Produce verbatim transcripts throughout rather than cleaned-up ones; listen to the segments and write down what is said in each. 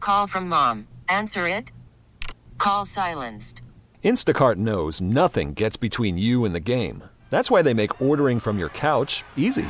Call from mom. Answer it. Call silenced. Instacart knows nothing gets between you and the game. That's why they make ordering from your couch easy.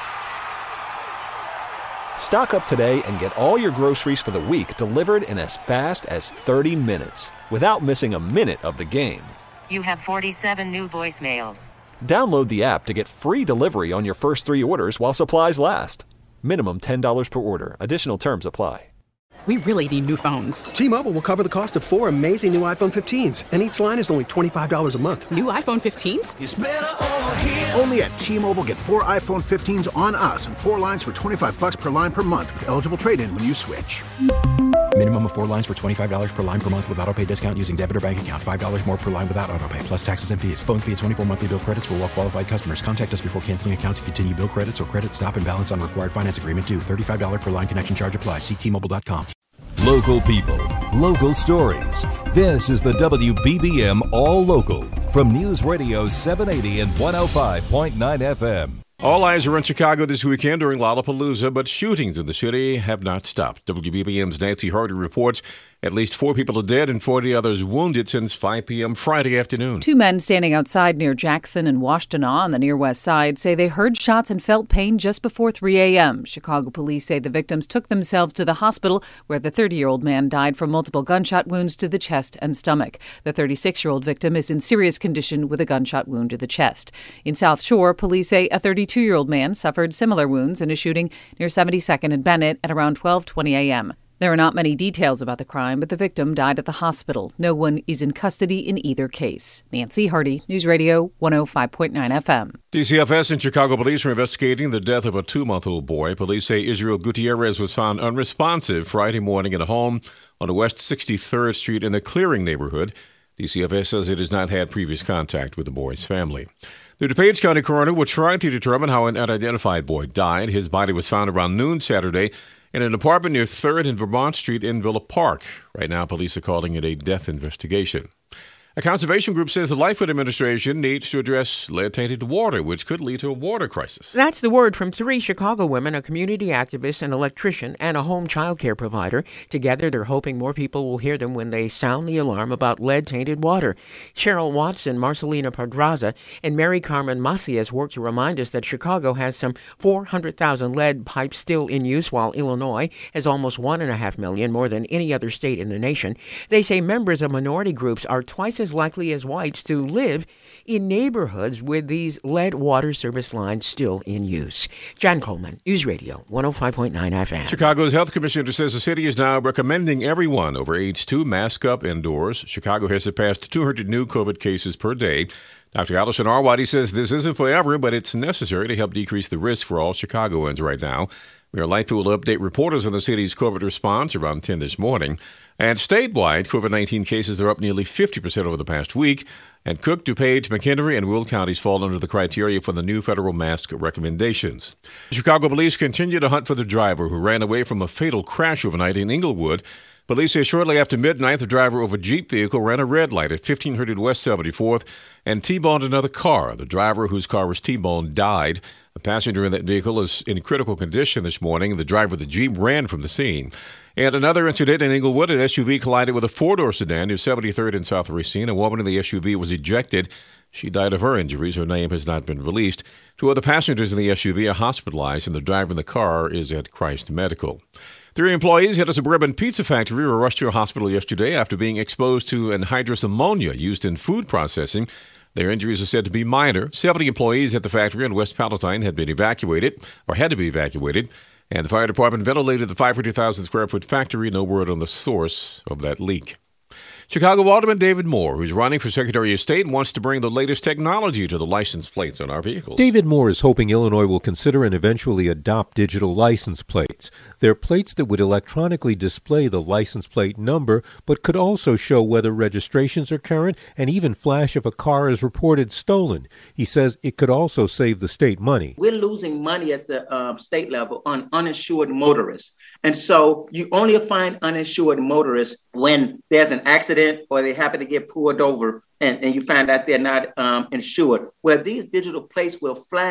Stock up today and get all your groceries for the week delivered in as fast as thirty minutes without missing a minute of the game. You have forty-seven new voicemails. Download the app to get free delivery on your first three orders while supplies last. Minimum ten dollars per order. Additional terms apply. We really need new phones. T-Mobile will cover the cost of four amazing new iPhone fifteens, and each line is only twenty-five dollars a month. New iPhone fifteens? It's better over here. Only at T-Mobile, get four iPhone fifteens on us and four lines for twenty-five bucks per line per month with eligible trade-in when you switch. Minimum of four lines for twenty-five dollars per line per month with autopay discount using debit or bank account. five dollars more per line without autopay, plus taxes and fees. Phone fee at twenty-four monthly bill credits for well-qualified customers. Contact us before canceling account to continue bill credits or credit stop and balance on required finance agreement due. thirty-five dollars per line connection charge applies. See T Mobile dot com. Local people, local stories. This is the W B B M All Local from News Radio seven eighty and one oh five point nine F M. All eyes are on Chicago this weekend during Lollapalooza, but shootings in the city have not stopped. W B B M's Nancy Hardy reports at least four people are dead and forty others wounded since five p.m. Friday afternoon. Two men standing outside near Jackson and Washtenaw on the near west side say they heard shots and felt pain just before three a.m. Chicago police say the victims took themselves to the hospital, where the thirty-year-old man died from multiple gunshot wounds to the chest and stomach. The thirty-six-year-old victim is in serious condition with a gunshot wound to the chest. In South Shore, police say a thirty-two-year-old man suffered similar wounds in a shooting near seventy-second and Bennett at around twelve twenty a.m. There are not many details about the crime, but the victim died at the hospital. No one is in custody in either case. Nancy Hardy, News Radio one oh five point nine F M. D C F S and Chicago police are investigating the death of a two-month-old boy. Police say Israel Gutierrez was found unresponsive Friday morning at a home on the West sixty-third Street in the Clearing neighborhood. D C F S says it has not had previous contact with the boy's family. The DuPage County coroner will try to determine how an unidentified boy died. His body was found around noon Saturday in an apartment near third and Vermont Street in Villa Park. Right now, police are calling it a death investigation. A conservation group says the Lightfoot administration needs to address lead-tainted water, which could lead to a water crisis. That's the word from three Chicago women, a community activist, an electrician, and a home child care provider. Together, they're hoping more people will hear them when they sound the alarm about lead-tainted water. Cheryl Watson, Marcelina Pedraza, and Mary Carmen Macias work to remind us that Chicago has some four hundred thousand lead pipes still in use, while Illinois has almost one point five million, more than any other state in the nation. They say members of minority groups are twice as likely as whites to live in neighborhoods with these lead water service lines still in use. John Coleman, News Radio one oh five point nine F M. Chicago's health commissioner says the city is now recommending everyone over age two mask up indoors. Chicago has surpassed two hundred new COVID cases per day. Doctor Allison Arwady says this isn't forever, but it's necessary to help decrease the risk for all Chicagoans right now. Mayor Lightfoot will update reporters on the city's COVID response around ten this morning. And statewide, COVID nineteen cases are up nearly fifty percent over the past week. And Cook, DuPage, McHenry, and Will counties fall under the criteria for the new federal mask recommendations. Chicago police continue to hunt for the driver who ran away from a fatal crash overnight in Inglewood. Police say shortly after midnight, the driver of a Jeep vehicle ran a red light at fifteen hundred West seventy-fourth and T-boned another car. The driver whose car was T-boned died. A passenger in that vehicle is in critical condition this morning. The driver of the Jeep ran from the scene. And another incident in Inglewood, an S U V collided with a four-door sedan near seventy-third and South Racine. A woman in the S U V was ejected. She died of her injuries. Her name has not been released. Two other passengers in the S U V are hospitalized, and the driver in the car is at Christ Medical. Three employees at a suburban pizza factory were rushed to a hospital yesterday after being exposed to anhydrous ammonia used in food processing. Their injuries are said to be minor. seventy employees at the factory in West Palatine had been evacuated, or had to be evacuated, and the fire department ventilated the five hundred thousand square foot factory. No word on the source of that leak. Chicago Alderman David Moore, who's running for Secretary of State, wants to bring the latest technology to the license plates on our vehicles. David Moore is hoping Illinois will consider and eventually adopt digital license plates. They're plates that would electronically display the license plate number, but could also show whether registrations are current and even flash if a car is reported stolen. He says it could also save the state money. We're losing money at the uh, state level on uninsured motorists. And so you only find uninsured motorists when there's an accident or they happen to get pulled over and, and you find out they're not um, insured. Where these digital plates will flash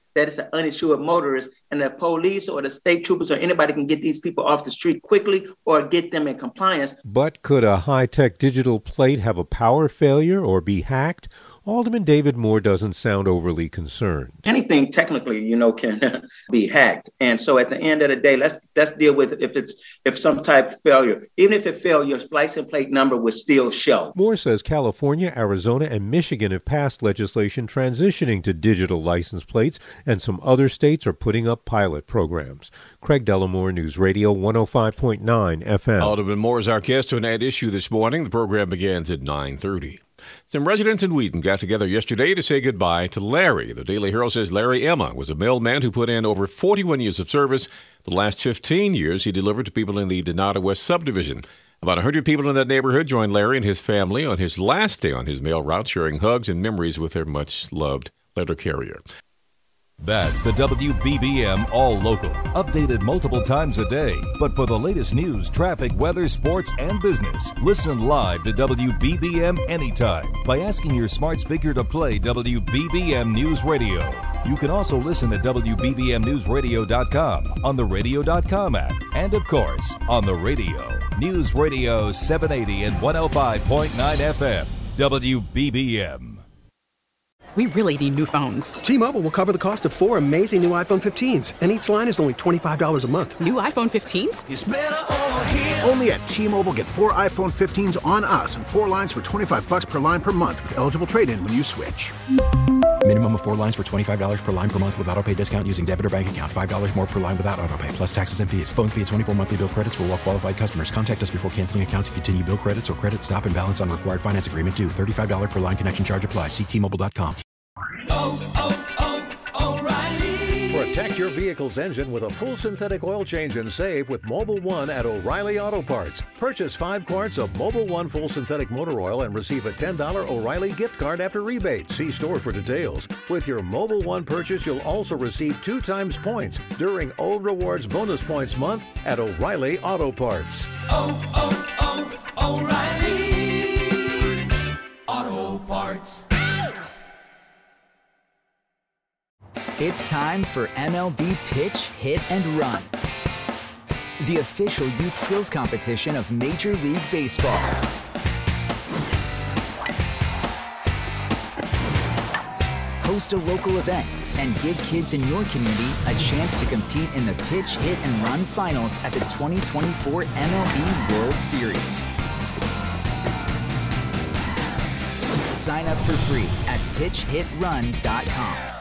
that it's an uninsured motorist, and the police or the state troopers or anybody can get these people off the street quickly or get them in compliance. But could a high-tech digital plate have a power failure or be hacked? Alderman David Moore doesn't sound overly concerned. Anything technically, you know, can be hacked. And so at the end of the day, let's let's deal with if it's if some type of failure. Even if it failed, your license plate number would still show. Moore says California, Arizona, and Michigan have passed legislation transitioning to digital license plates, and some other states are putting up pilot programs. Craig Dellamore, News Radio one oh five point nine F M. Alderman Moore is our guest on At Issue this morning. The program begins at nine thirty. Some residents in Wheaton got together yesterday to say goodbye to Larry. The Daily Herald says Larry Emma was a mailman who put in over forty-one years of service. The last fifteen years he delivered to people in the Donata West subdivision. About one hundred people in that neighborhood joined Larry and his family on his last day on his mail route, sharing hugs and memories with their much-loved letter carrier. That's the W B B M All Local, updated multiple times a day. But for the latest news, traffic, weather, sports, and business, listen live to W B B M anytime by asking your smart speaker to play W B B M News Radio. You can also listen at W B B M news radio dot com, on the radio dot com app, and of course, on the radio. News Radio seven eighty and one oh five point nine F M, W B B M. We really need new phones. T-Mobile will cover the cost of four amazing new iPhone fifteens, and each line is only twenty-five dollars a month. New iPhone fifteens? It's better over here. Only at T-Mobile, get four iPhone fifteens on us and four lines for twenty-five bucks per line per month with eligible trade-in when you switch. Minimum of four lines for twenty-five dollars per line per month with autopay discount using debit or bank account. five dollars more per line without autopay, plus taxes and fees. Phone fee at twenty-four monthly bill credits for well-qualified customers. Contact us before canceling account to continue bill credits or credit stop and balance on required finance agreement due. thirty-five dollars per line connection charge applies. See T Mobile dot com. Oh, oh, oh, O'Reilly. Protect your vehicle's engine with a full synthetic oil change and save with Mobil one at O'Reilly Auto Parts. Purchase five quarts of Mobil one full synthetic motor oil and receive a ten dollars O'Reilly gift card after rebate. See store for details. With your Mobil one purchase, you'll also receive two times points during O Rewards Bonus Points Month at O'Reilly Auto Parts. Oh, oh, oh, O'Reilly Auto Parts. It's time for M L B Pitch, Hit, and Run, the official youth skills competition of Major League Baseball. Host a local event and give kids in your community a chance to compete in the Pitch, Hit, and Run finals at the twenty twenty-four M L B World Series. Sign up for free at pitch hit run dot com.